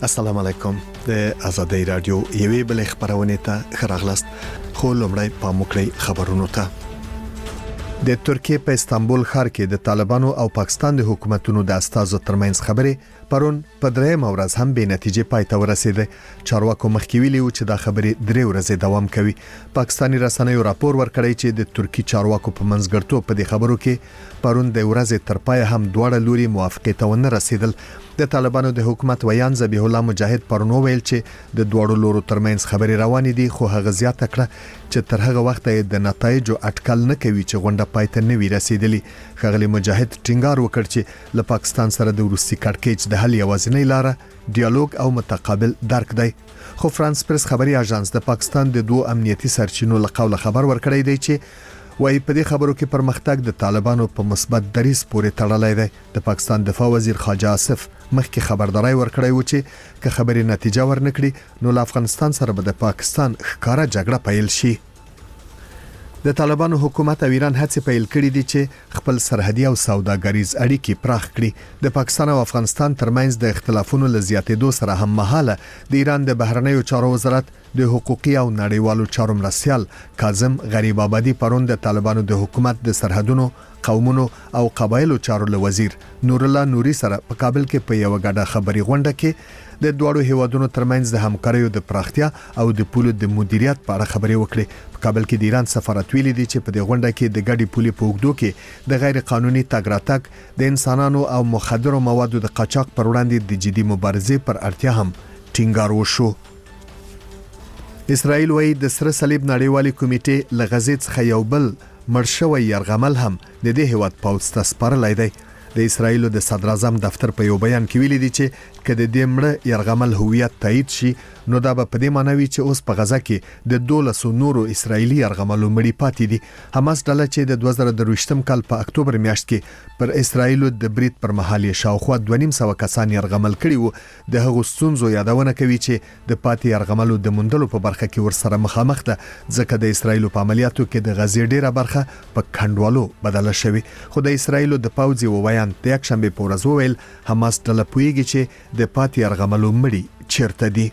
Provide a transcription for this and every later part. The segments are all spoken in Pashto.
السلام علیکم. د آزادۍ رادیو یوې بل خبرونه ته خراغلاست. خو لمړی پاموکړی خبرونو ته. د ترکیه په استانبول ښار کې د طالبانو او پاکستان د حکومتونو د استازو ترمنځ خبرې پرون په درېم ورځ هم به نتیجې پای ته ورسېده. چارواکو مخکې ویلي و چې دا خبرې 3 ورځې دوام کوي. پاکستاني رسنیو راپور ورکړی چې د ترکی چارواکو په منځګړتوب په دې خبرو کې پرون د ورځې تر پای هم دواړه لوري موافقه ته ونه رسیدل. د طالبانو د حکومت ویان ذبیح الله مجاهد پرون ویل چې د دوړو لورو ترمنځ خبرې روانې دي، خو هغه زیاته کړه چې تر هغه وخت د نتایجو اټکل نه کوي چې غونډه پای ته نه وي رسیدلی. ښاغلي مجاهد ټینګار وکړ چې له پاکستان سره د وروستي کړکېچ د حل یوازینۍ لاره ډیالوګ او متقابل درک دی. خو فرانس پریس خبري اژانس د پاکستان د 2 امنیتي سرچینو له قوله خبر ورکړی دی چې وایي په دې خبرو کې پرمختګ د طالبانو په مثبت دریځ پورې تړلی دی. د پاکستان دفاع وزیر خواجه آصف مخکې خبرداري ورکړی و چې که خبرې نتیجه ورنکړي نو له افغانستان سره به د پاکستان ښکارا جګړه پیل شي. د طالبانو حکومت او ایران هڅې پیل کړې دي چې خپل سرحدي او سوداګریز اړیکې پراخ کړي. د پاکستان او افغانستان ترمنځ د اختلافونو له زیاتېدو سره هم مهاله د ایران د بهرنیو چارو وزارت د حقوقي او نړیوالو چارو مرستیال کاظم غریب آبادی پرون د طالبانو د حکومت د سرحدونو قومونو او قبایلو چارو له وزیر نور الله نوري سره په کابل کې په یو غډه خبري غونډه کې د دوړو هیوادونو ترمنځ د همکاریو د پراختیا او د پولو د مدیریت په اړه خبري وکړي. په کابل کې د ایران سفارت ویلي دی چې په دې غونډه کې د ګډي پولي په وګړو کې د غیر قانوني تګ راتګ د انسانانو او مخدرو موادو د قاچاق پر وړاندې د جدي مبارزې پر اړتیا هم ټینګار وشو. اسرائیل وايي د سره صلیب نړیوالي کمیټې له غزې څخه یو بل مرشوي يرغمل هم د دې هیواد پوځ ته سپارلای دی. د اسرائیل د صدر اعظم دفتر په یو بیان کې ویلي دی چې کله د مړه يرغمل هویت تایید شي نو دا به په دې معنی وي چې اوس په غزه کې د 12 نورو اسرایلی يرغملو مړي پاتې دي. حماس ډله چې د 2023م کال په اکتوبر میاشت کې پر اسرایل د برید پر مهال شاوخوا 250 کسان يرغمل کړي وو. د هغو ستونزو یادونه کوي چې د پاتې يرغملو د مندلو په برخه کې ورسره مخامخ ده ځکه د اسرایل په عملیاتو کې د غزې ډیره برخه په کندوالو بدله شوی. خو د اسرایل د پوځي وویان د یک شنبه په ورځ وویل حماس ډله پویږي چې د پاتې يرغملو مړي چیرته دي.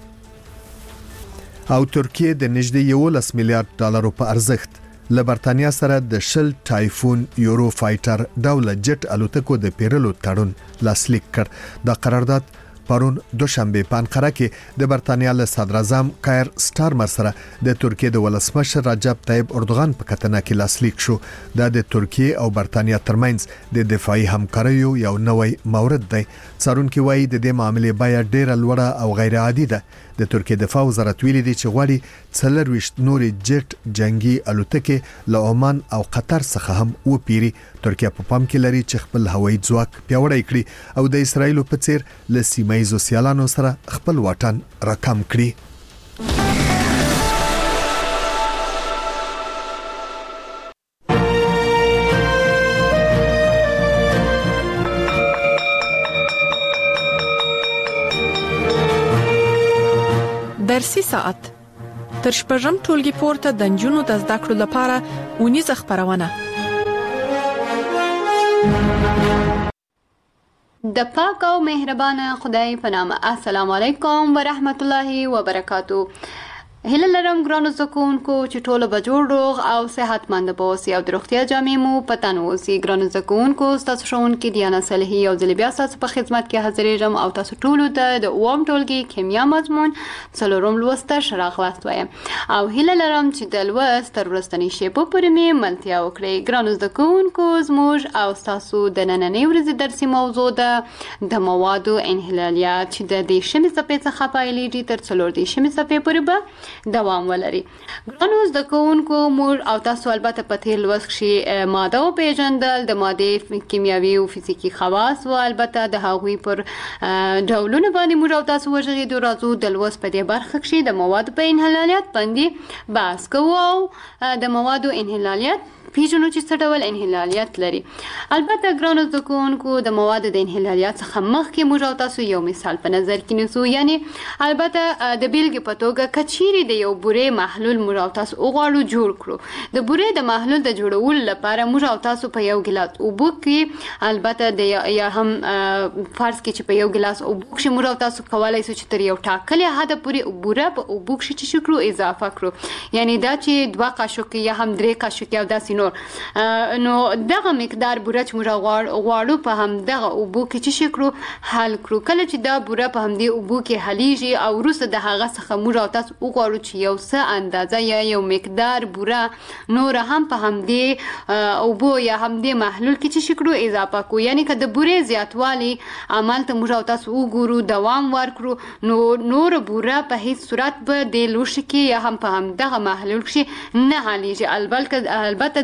او ترکیه د نږدې 11 میلیارډ ډالرو په ارزښت له برتانیا سره د شل ټایفون یورو فایټر ډول جټ الوتکو د پیرلو تړون لاسلیک کړ. دا قرارداد پرون دوشنبه په انقره کې د برتانیا له صدر اعظم کایر سټارمر سره د ترکیه د ولسمشر رجب طیب اردوغان په کتنه کې لاسلیک شو. دا د ترکیه او برتانیا ترمنځ د دفاعي همکاریو یو نوې مورد دی. څارونکو وایي د دې معاملې بیا ډیره لوړه او غیر عادي ده. د ترکیه دفاع وزارت ویلي دی چې غواړي 24 نورې جټ جنگي الوتکې له عمان او قطر څخه هم وپیري. ترکیه په پام کې لري چې خپل هوایي ځواک پیاوړی کړي او د اسرایل په څیر له سیمایي سیالانو سره خپل واټن راکم کړي. درسي ساعت تر شپږم ټولګي پورته د نجونو د زده کړو لپاره اونیزه خبرونه. د پاک او مهربان خدای په نام. السلام علیکم ورحمت الله وبرکاتو. هله لرم ګرانو زکونکو چې ټول به جوړ روغ او صحتمند اوسئ او د روغتیا جامې مو پتن اوسئ. ګرانو زکونکو تاسو شون کې دیانا صالحي او ځلبیا تاسو په خدمت کې حاضرېږم او تاسو ټول ته د اوم ټولګي کیمیا مضمون څلورم لوسته شراغ واست وایم او هله لرم چې د لوست تر ورستنی شیپو پورې مې ملتیا وکړئ. ګرانو زکونکو زموږ او تاسو د نننۍ ورځې درسي موضوع ده د موادو انحلالیات چې د دې شمې صفحې څخه پیلېږي تر 14 صفحې پورې به دوام ولري. ګرانو زده کوونکو موږ او تاسو البته په تیر لوست کې ماده او پیژندل د ماده کیمیاوي او فزیکی خواص او البته د هغوی پر ډولونه باندې موږ او تاسو وژغېدو. راځو د لوست په دې برخه کې د موادو په انحلالیات باندې بحث کوو او د موادو انحلالیات پیژنو چې څه ډول انحلالیت لري. البته ګرانو زده کوونکو د موادو د انحلالیت څخه مخکې موږ او تاسو یو مثال په نظر کې نیسو. یعنی البته د بیلګې په توګه کچيري د یو بورې محلول موږ او تاسو وغواړو جوړ کړو، د بورې د محلول د جوړولو لپاره موږ او تاسو په یو ګلاس اوبو کې البته د یا هم فرض کې چې په یو ګلاس اوبو کې موږ او تاسو کولای شو چې تر یو ټاکلې حد پورې بوره په اوبو کې چې شکرو اضافه کړو، یعنی دا چې 2 قاشقه یا هم 3 قاشقه او داسې نور، نو دغه مقدار بوره چې موږ غواړو په هم دغه اوبو کې چې شکرو حل کړو. کله چې دا بوره په هم دې اوبو کې حلیږي او وروسته د هغه څخه موږ او تاسو وغواړو چې یو څه اندازه یا یو مقدار بوره نور هم په هم دې اوبو یا هم دې محلول کې چې شکرو اضافه کو، یعنی که د بورې زیاتوالی عمل ته موږ او تاسو وګورو دوام ورکړو نو نور بوره په هیڅ صورت به د لوښي کې یا هم په هم دغه محلول کې نه حلیږي. البته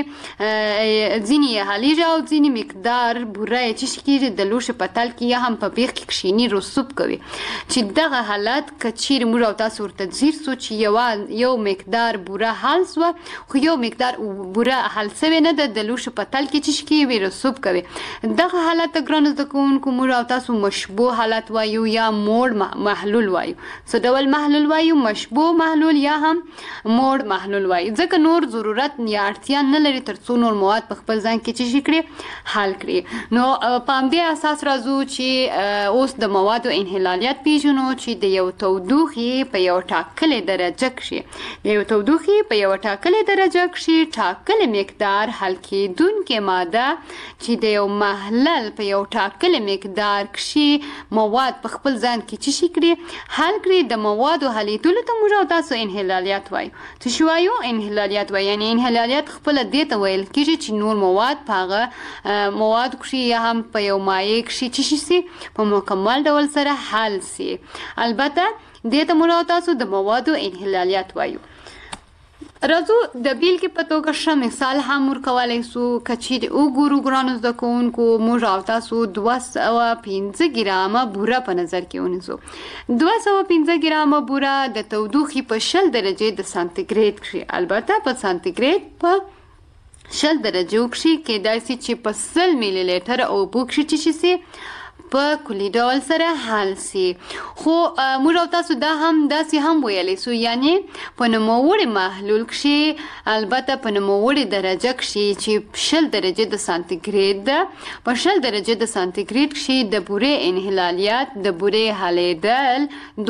ځینې حلیږي او ځینې مقدار بوره چې کېږي د لوښي په تل کې یا هم په بیخ کې کښینی رسوب کوي، چې دغه حالت کچیر موږ او تاسو ورته ځیر سو چې یو مقدار بوره حل سو خو یو مقدار بوره حل سوی نه د لوښي په تل کې چې کېږي رسوب کوي. دغه حالت ګرانو زده کوونکو موږ او تاسو مشبوه حالت وایو یا موړ محلول وایو. څه ډول محلول وایو؟ مشبوه محلول یا هم موړ محلول وایو، ځکه نور ضرورت یا اړتیا نه لري ترڅو نور مواد په خپل ځان کې چې کړي حل کړي. نو په همدې اساس راځو چې اوس د موادو انحلالیت پیژنو چې د یو تودوخې په یو ټاکلې درجه کې د یو تودوخې په یو ټاکلې درجه کې ټاکلې مقدار حل کېدونکې ماده چې د یو محلل په یو ټاکلې مقدار کې مواد په خپل ځان کې چې کړي حل کړي، د موادو حلیدلو ته موږ تاسو انحلالیت وایو. څه شو وایو؟ انحلالیت وایو. یعنی انحلالیت خپل دې ته ویل کېږي چې نور مواد په هغه مواد کې یا هم په یو مایع کې چې شي په مکمل ډول سره حل سي. البته دې ته موږ تاسو د موادو انحلالیت وایو. راځو د بیلګې په توګه ښه مثال هم ورکولی سو. که چیرې وګورو ګرانو زده کوونکو موږ او تاسو 215 ګرامه بوره په نظر کې ونیسو. 215 ګرامه بوره د تودوخې په 0 درجې د سانتیګریډ کې، البته په سانتیګریډ په 0 درجو کې کېدای شي چې په 100 میلی لیټر اوبو کې چې سي په کلی ډول سره حل سي. خو موږ او تاسو دا هم داسې هم ویلی سو، یعنی په نوموړي محلول کې البته په نوموړي درجه کې چې 0 درجې د سانتیګریډ ده، په 0 درجې د سانتیګریډ کې د بورې انحلالیت د بورې حلیدل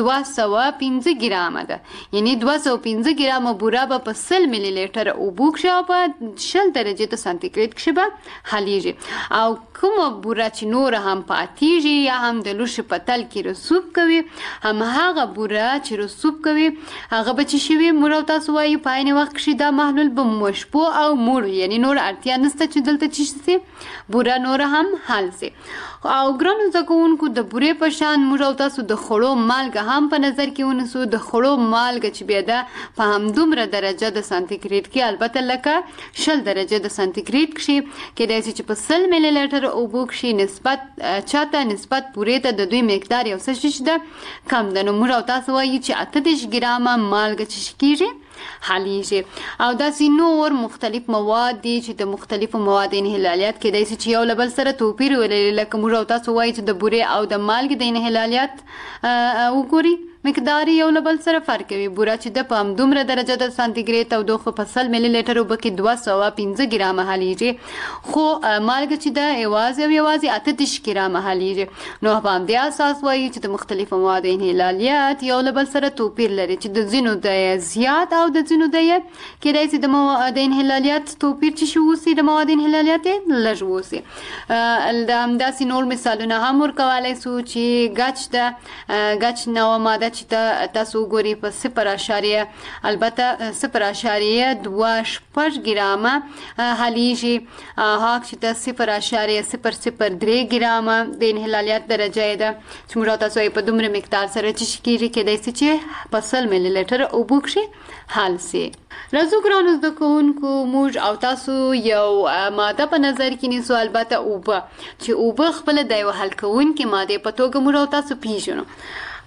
215 ګرامه ده. یعنی 215 ګرامه بوره به په 100 میلی لیټر اوبو کې او په 0 درجې د سانتیګریډ کې به حلیږي. او کومه بوره چې نور هم پاتې یا هم د لوښي په تل کې رسوب کوي، هم هغه بوره چې رسوب کوي هغه به چې شوي موږ او تاسو وایو په عین وخت کې دا محلول به مشبوه او موړ، یعنی نور اړتیا نشته چې دلته چې سي بوره نور هم حل سي. او ګرانو زده کوونکو د بورې په شان موږ او تاسو د خوړو مالګه هم په نظر کې ونیسو. د خوړو مالګه چې بیا ده په همدومره درجه د سانتیګریډ کې، البته لکه 0 درجه د سانتیګریډ کې کېدای شي چې په 100 میلی لیټر اوبو کې نسبت پورې ته د دوی مقدار یو څه ده کم ده. نو موږ او تاسو وایو چې 38 ګرامه مالګه چې کېږي حلیږي. او داسې نور مختلف مواد دي چې د مختلفو مواد انحلالیت کېدای شي چې یو له بل سره توپیر ولري، لکه موږ او تاسو وایو چې د بورې او د مالګې د انحلالیت وګوري مقدار یو له بل سره فرق کوي. بوره چې د په همدومره درجه د سانتیګریډ تودوخه په 100 میلی لیټر اوبه کې 215 ګرامه حلیږي، خو مالګه چې ده یوازې 38 ګرامه حلیږي. نو په همدې اساس وایي چې د مختلفو موادو انحلالیت یو له بل سره توپیر لري، چې د ځینو د زیات او د ځینو د کېدای شي د انحلالیت توپیر چې اوسي د موادو انحلالیت لږ اوسي. همداسې نور مثالونه هم ورکولی سو چې ګچ نوعه ماده چې تاسو وګورئ په 0.0 البته 0.26 ګرامه حلیږي. هاک چې د 0.003 ګرامه د انحلالیت درجه ده چې موږ تاسو په دومره مقدار سره چې کېدای شي چې په 100 میلی لیټر اوبو کې حل سي. راځو ګرانو زده کوونکو موږ او تاسو یو ماده په نظر کې نیسو، البته اوبه، چې اوبه خپله د یو حل کوونکې مادې په توګه موږ او تاسو پیژنو.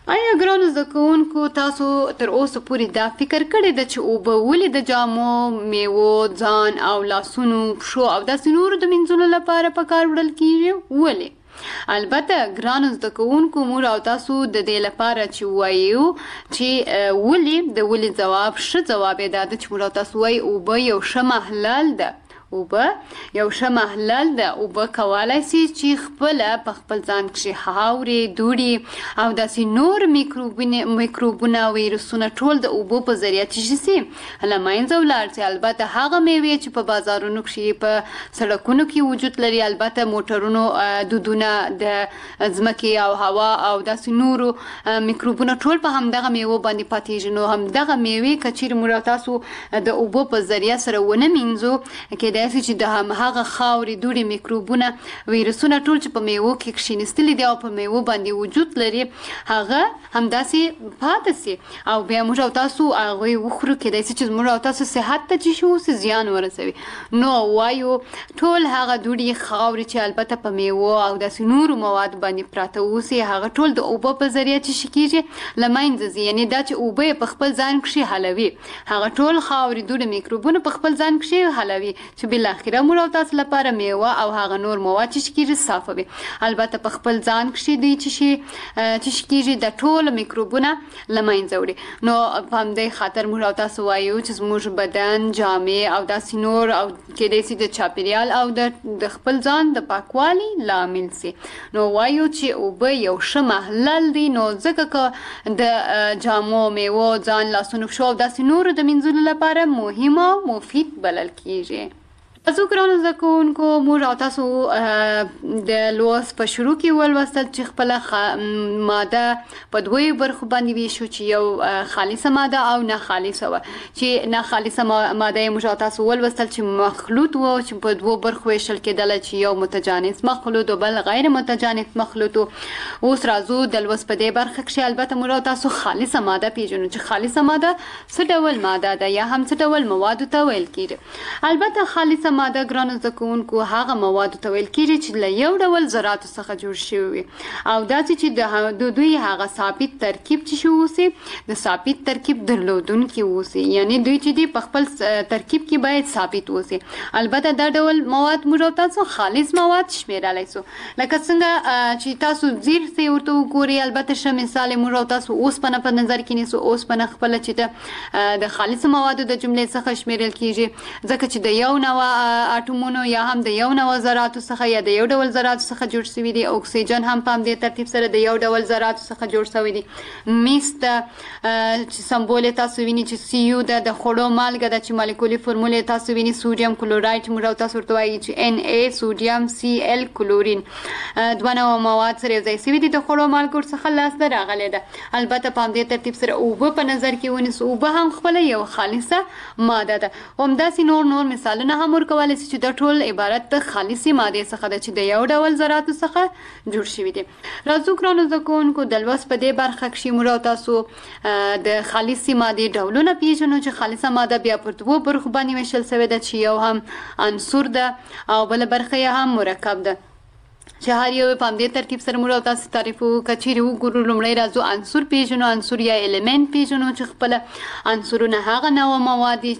آیا ګرانو زده کوونکو تاسو تر اوسه پورې دا فکر کړی ده چې اوبه ولې د جامو، میوو، ځان او لاسونو، پښو او داسې نورو د مینځلو لپاره په کار وړل کیږي؟ ولې؟ البته ګرانو زده کوونکو موږ او تاسو د دې لپاره چې وایو چې ولې ځواب ښه جواب یې دا ده چې موږ او تاسو وایو اوبه یو ښه محلل ده. اوبه یو ښه محلل ده. اوبه کولی شي چې خپله په خپل ځان کښې خاورې، دوړې او داسې نور میکروبونه، ویروسونه ټول د اوبو په ذریعه څه شي له منځه ولاړ شي. البته هغه میوې چې په بازارونو کښې، په سړکونو کې وجود لري، البته موټرونو دودونه، د ځمکې او هوا او داسې نورو میکروبونه ټول په همدغه میوو باندې پاتېږي. نو همدغه میوې که چیرې موږ تاسو د اوبو په ذریعه سره ونه مینځو، کېدای شي چې د هغه خاورې، دوړې، میکروبونه، ویروسونه ټول چې په میوو کې کښېنستلي دي او په میوو باندې وجود لري، هغه همداسې پاتې سي او بیا موږ او تاسو هغوی وخورو. کېدای شي چې موږ او تاسو صحت ته چې شي اوسي زیان ورسوي. نو وایو ټول هغه دوړې، خاورې چې البته په میوو او داسې نورو مواد باندې پراته اوسي، هغه ټول د اوبو په ذریعه چې شي کېږي له منځه ځي. یعنې دا چې اوبه یې په خپل ځان کښې حلوي، هغه ټول خاورې، دوړې، میکروبونه په خپل ځان کښې حلوي چې بالاخره موږ او تاسو لپاره میوه او هغه نور مواد چې کېږي صافوي. البته په خپل ځان کښې دوی چې کېږي د ټولو میکروبونه له منځه وړي. نو په همدې خاطر موږ او تاسو وایو چې زموږ بدن، جامې او داسې نور او کېدای شي د چاپېریال او د خپل ځان د پاکوالي لامل سي. نو وایو چې اوبه یو ښه محلل دي. نو ځکه که د جامو، میوو، ځان، لاسونو، پښو او داسې نورو د مینځلو لپاره مهم او مفید بلل کېږي. تاسو ګرانو زده کوونکو موږ او تاسو د لوست په شروع کې ولوستل چې خپله ماده په دوی برخو باندې ویشو، چې یو خالصه ماده او نه خالصه وه. چې نه خالصه ماده یې موږ او تاسو ولوستل چې مخلوط و، چې په دوو برخو ویشل کېدله، چې یو متجانس مخلوط او بل غیر متجانس مخلوط. اوس راځو د لوست په دې برخه کښې البته موږ او تاسو خالصه ماده پیژنو چې خالصه ماده څه ډول ماده ده یا هم څه ډول موادو ته ویل کېږي. البته خالصه ماده ګرانو زده کوونکو هغه موادو ته ویل کېږي چې له یو ډول ذراتو څخه جوړ شوي وي او داسې چې د دوی هغه ثابت ترکیب چې شي اوسي، د ثابت ترکیب درلودونکي اوسي. یعنی دوی چې دي په خپل ترکیب کې باید ثابت اوسي. البته دا ډول مواد موږ او تاسو خالص مواد شمیرلی سو. لکه څنګه چې تاسو زیر سي ورته وګورئ. البته ښه مثال موږ او تاسو اوسپنه په نظر کې نیسو. اوسپنه خپله چې د خالص موادو د جملې څخه شمیرل کېږي، ځکه چې د یو نوع اټومونو یا هم د یو نوع ذراتو څخه یا د یو ډول ذراتو څخه جوړ شوي دي. اکسیجن هم په همدې ترتیب سره د یو ډول ذراتو څخه جوړ شوی دي. میس ته چې سمبول یې تاسو وینئ چې سی یو ده، د خوړو مالګه ده چې مالیکولي فورمول یې تاسو وینئ سوډیم کلورایډ موږ او تاسو ورته وایي چې ان ای سوډیم سی ال کلورین. دوه نوع مواد سره یو ځای شوي دي، د خوړو مالګو څخه لاسته راغلی ده. البته په همدې ترتیب سره اوبه په نظر کې ونیسو. اوبه هم خپله یو خالصه ماده ده. همداسې نور مثالونه هم ورکولی شي چې دا ټول عبارت د خالصې مادې څخه ده چې د یو ډول ذراتو څخه جوړ شوي دي. راځو ګرانو زده کوونکو د لوست په دې برخه کښې موږ او تاسو د خالصې مادې ډولونه پیژنو چې خالصه ماده بیا پر دوو برخو باندې ویشل شوې ده، چې یو هم عنصر ده او بله برخه یې هم مرکب ده، چې هر یو په همدې ترتیب سره موږ او تاسو تعریف وکړو. که چیرې وګورو لومړی راځو عنصر پیژنو. عنصر یا الیمنټ پیژنو چې خپله عنصرونه هغه نوع مواد دي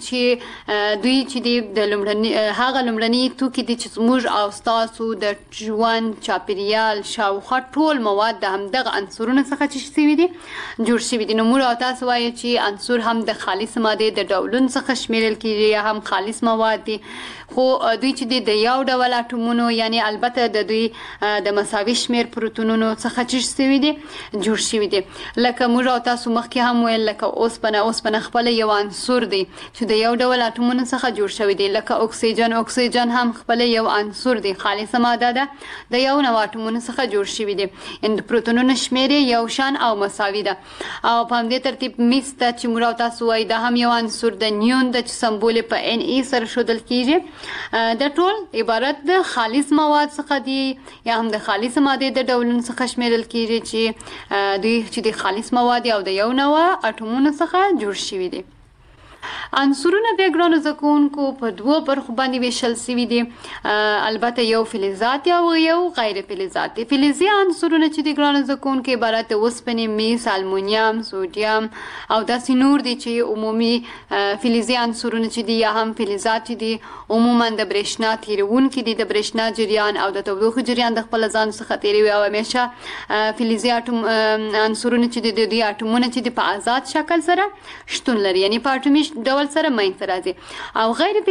چې دوی چې دي د هغه لومړني توکي دي چې زموږ او ستاسو د ژوند، چاپېریال، شاوخوا ټول مواد د همدغه عنصرونو څخه چې شوي دي جوړ شوي دي. نو موږ او تاسو وایو چې عنصر هم د خالص مادې د ډولونو څخه شمیرل کېږي یا هم خالص مواد دي، خو دوی چې دي د یو ډول اټومونو، یعنی البته د دوی د مساوي شمیر پروتونونو څخه چې شوي دي جوړ شوي دي. لکه موږ او تاسو مخکې هم ویل، لکه اوسپنه خپله یو عنصر دی چې د یو ډول اټومونو څخه جوړ شوی دی. لکه اکسیجن هم خپله یو عنصر دی، خالصه ماده ده، د یو نوع اټومونو څخه جوړ شوی دی. یعنې د پروتونونو شمیر یې یو شان او مساوي ده. او په همدې ترتیب میس ته چې موږ او تاسو وایي دا هم یو عنصر ده. نیون ده چې سمبول یې په ان ای سره ښودل کېږي. دا ټول عبارت د خالص مواد څخه دي یا هم د خالص مادې د ډولونو څخه شمیرل کېږي چې دوی چې د خالص مواد او د یو نوع اټومونو څخه جوړ شوي دي. عنصرونه بیا ګرانو زده کوونکو په دوه برخو باندې ویشل شوي دي. البته یو فلزات او یو غیر فلزات دي. فلزي عنصرونه چې دي ګرانو زده کوونکو عبارت د اوسپنې، میس، المونیم، سوډیم او داسې نور دي چې عمومي فلزي عنصرونه چې دي یا هم فلزات دي عموما د برېښنا تیرونکي دي، د برېښنا جریان او د تودوخې جریان د خپل ځان څخه تیروي او همیشه فلزي عنصرونه چې دي د دوی اټومونه چې دي په آزاد شکل سره شتون لري، یعنی په اټومي ډول سره منځته راځي. او غیر